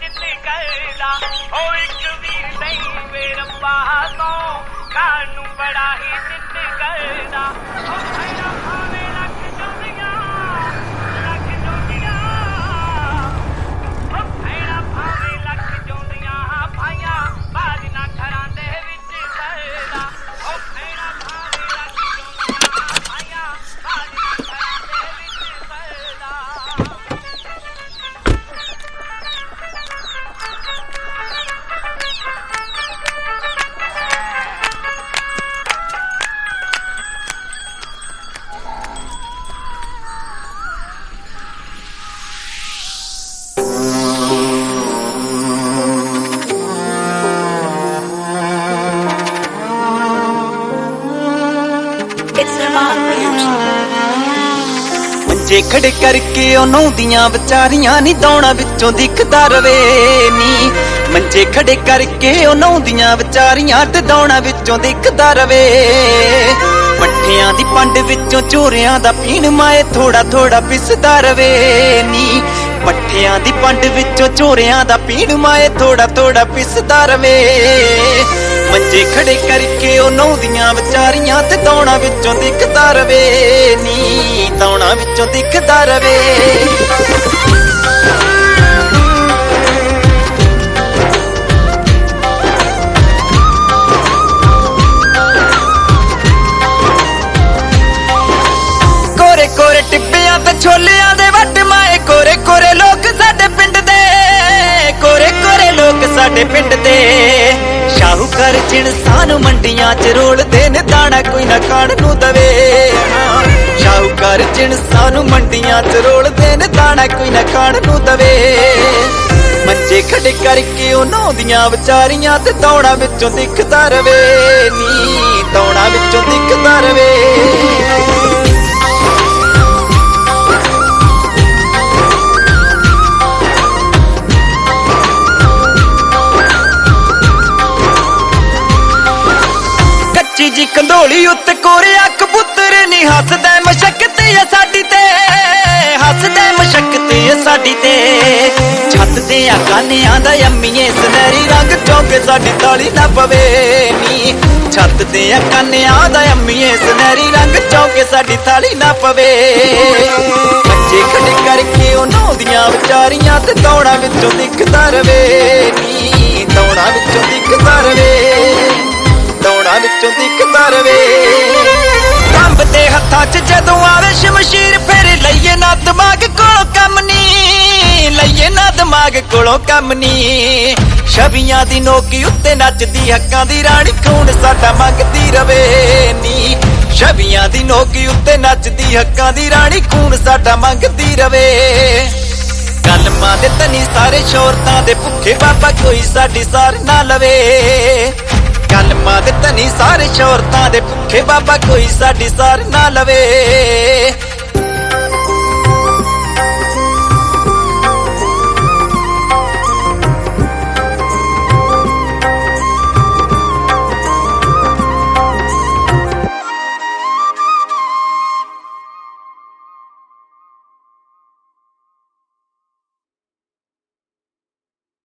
जित करदा ओ एक वीर नहीं वे रब्बा तो कानू बड़ा ही जित करदा ओ भैरा भावे लख जोदियां ओ भैरा भावे लख जोदियां भाइयां बाज ना घरां दे विच करदा ओ भैरा भावे लख जोदियां भाइयां बाज ना घरां दे विच करदा ਮੰਜੇ ਖੜੇ ਕਰਕੇ ਉਹ ਨੌਂਦੀਆਂ ਵਿਚਾਰੀਆਂ ਨੀ ਦੌਣਾ ਵਿੱਚੋਂ ਦਿਖਦਾ ਰਵੇ ਨੀ ਮੰਜੇ ਖੜੇ ਕਰਕੇ ਉਹ ਨੌਂਦੀਆਂ ਵਿਚਾਰੀਆਂ ਤੇ ਦੌਣਾ ਵਿੱਚੋਂ ਦਿਖਦਾ ਰਵੇ ਪੱਠਿਆਂ ਦੀ ਪੰਡ ਵਿੱਚੋਂ ਚੋਰਿਆਂ ਦਾ ਪੀਣ ਮਾਏ ਥੋੜਾ ਥੋੜਾ ਪਿਸਦਾ ਰਵੇ ਨੀ ਪੱਠਿਆਂ ਦੀ ਪੰਡ ਵਿੱਚੋਂ ਚੋਰਿਆਂ ਦਾ ਪੀਣ ਮਾਏ ਥੋੜਾ ਥੋੜਾ ਪਿਸਦਾ ਰਵੇ ਮੰਜੇ ਖੜੇ ਕਰਕੇ ਉਹ ਨੌਂਦੀਆਂ ਵਿਚਾਰੀਆਂ ਤੇ ਦੌਣਾ ਵਿੱਚੋਂ ਦਿਖਦਾ ਰਵੇ ਨੀ ਦੌਣਾ ਵਿੱਚੋਂ ਦਿਖਦਾ ਰਵੇ ਕੋਰੇ ਕੋਰੇ ਟਿੱਬਿਆਂ ਤੇ ਛੋਲਿਆਂ ਦੇ ਵੱਟ ਮਾਏ ਕੋਰੇ ਕੋਰੇ ਲੋਕ ਸਾਡੇ ਪਿੰਡ ਦੇ ਕੋਰੇ ਕੋਰੇ ਲੋਕ ਸਾਡੇ ਪਿੰਡ ਦੇ ਸ਼ਾਹੂਕਾਰ ਜਿਣਸਾਂ ਨੂੰ ਮੰਡੀਆਂ 'ਚ ਰੋਲਦੇ ਨੇ ਦਾਣਾ ਕੋਈ ਨਾ ਖਾਣ ਨੂੰ ਦਵੇ ਸ਼ਾਹੂਕਾਰ ਜਿਣਸਾਂ ਨੂੰ ਮੰਡੀਆਂ 'ਚ ਰੋਲਦੇ ਨੇ ਦਾਣਾ ਕੋਈ ਨਾ ਖਾਣ ਨੂੰ ਦਵੇ ਮੰਜੇ ਖੜੇ ਕਰਕੇ ਉਹ ਨੌਂਦੀਆਂ ਵਿਚਾਰੀਆਂ ਤੇ ਦੌਣਾ ਵਿੱਚੋਂ ਦਿਖਦਾ ਰਵੇ ਨੀ ਦੌਣਾ ਵਿੱਚੋਂ ਦਿਖਦਾ ਰਵੇ ਜੀ ਕੰਧੋਲੀ ਉੱਤੇ ਕੋਰਿਆ ਕਬੂਤਰ ਨੀ ਹੱਸਦਾ ਮਸ਼ੱਕਤ ਏ ਸਾਡੀ ਤੇ ਹੱਸਦਾ ਮਸ਼ੱਕਤ ਏ ਸਾਡੀ ਤੇ ਛੱਤ ਤੇ ਆ ਕਾਨਿਆਂ ਦਾ ਅੰਮੀਏ ਸੁਨਹਿਰੀ ਰੰਗ ਚੌਕੇ ਸਾਡੀ ਤਾਲੀ ਨਾ ਪਵੇ ਨੀ ਛੱਤ ਤੇ ਆ ਕਾਨਿਆਂ ਦਾ ਅੰਮੀਏ ਸੁਨਹਿਰੀ ਰੰਗ ਚੌਕੇ ਸਾਡੀ ਤਾਲੀ ਨਾ ਪਵੇ ਬੱਚੇ ਖੜੇ ਕਰਕੇ ਉਹ ਨੌਂਦੀਆਂ ਵਿਚਾਰੀਆਂ ਤੇ ਦੌੜਾ ਵਿੱਚੋਂ ਦਿਖਦਾ ਰਵੇ ਨੀ ਦੌੜਾ ਵਿੱਚੋਂ ਦਿਖਦਾ ਰਵੇ ਦੌਣਾ ਵਿੱਚੋਂ ਦਿਖਦਾ ਰਵੇ ਕੰਬ ਦੇ ਹੱਥਾਂ 'ਚ ਜਦੋਂ ਆਵੇ ਸ਼ਮਸ਼ੀਰ ਫਿਰ ਲਈਏ ਨਾ ਦਿਮਾਗ ਕੋਲੋਂ ਕੰਮ ਨੀ ਲਈਏ ਨਾ ਦਿਮਾਗ ਕੋਲੋਂ ਕੰਮ ਨੀ ਛਵੀਆਂ ਦੀ ਨੋਕੀ ਉੱਤੇ ਨੱਚਦੀ ਹੱਕਾਂ ਦੀ ਰਾਣੀ ਖੂਨ ਸਾਡਾ ਮੰਗਦੀ ਰਵੇ ਨੀ ਛਵੀਆਂ ਦੀ ਨੋਕੀ ਉੱਤੇ ਨੱਚਦੀ ਹੱਕਾਂ ਦੀ ਰਾਣੀ ਖੂਨ ਸਾਡਾ ਮੰਗਦੀ ਰਵੇ ਕਲਮਾਂ ਦੇ ਤਨੀ ਸਾਰੇ ਸ਼ੌਹਰਤਾਂ ਦੇ ਭੁੱਖੇ ਬਾਬਾ ਕੋਈ ਸਾਡੀ ਸਾਰ ਨਾ ਲਵੇ ਕਲਮਾਂ ਦੇ ਤਨੀ ਸਾਰੇ ਸ਼ੌਹਰਤਾਂ ਦੇ ਭੁੱਖੇ ਬਾਬਾ ਕੋਈ ਸਾਡੀ ਸਾਰ ਨਾ ਲਵੇ